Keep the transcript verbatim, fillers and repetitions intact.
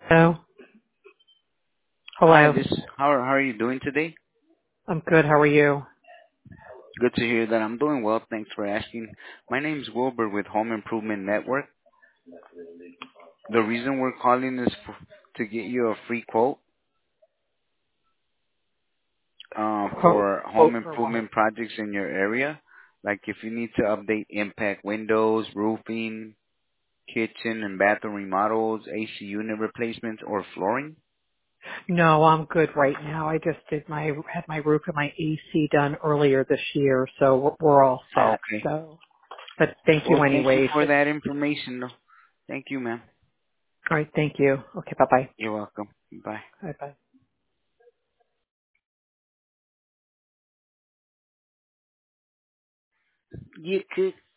Hello. Hi, Hello. this how are, how are you doing today? I'm good. How are you? Good to hear that. I'm doing well. Thanks for asking. My name is Wilbur with Home Improvement Network. The reason we're calling is for, to get you a free quote uh, Quote, for quote home for what? improvement projects in your area. Like if you need to update impact windows, roofing, kitchen and bathroom remodels, A C unit replacements, or flooring. No, I'm good right now. I just did my had my roof and my A C done earlier this year, so we're, we're all set. Okay. So, but thank Well, you thank you anyways. for that information. Thank you, ma'am. All right. Thank you. Okay. Bye bye. You're welcome. Bye. Bye bye. You could